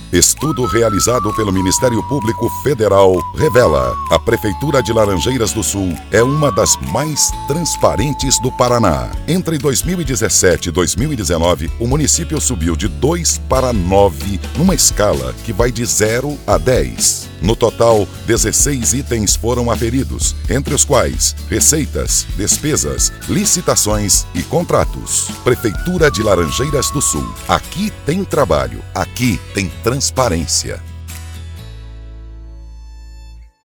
Estudo realizado pelo Ministério Público Federal revela: a Prefeitura de Laranjeiras do Sul é uma das mais transparentes do Paraná. Entre 2017 e 2019, o município subiu de 2 para 9, numa escala que vai de 0 a 10. No total, 16 itens foram aferidos, entre os quais receitas, despesas, licitações e contratos. Prefeitura de Laranjeiras do Sul. Aqui tem trabalho, aqui tem transparência.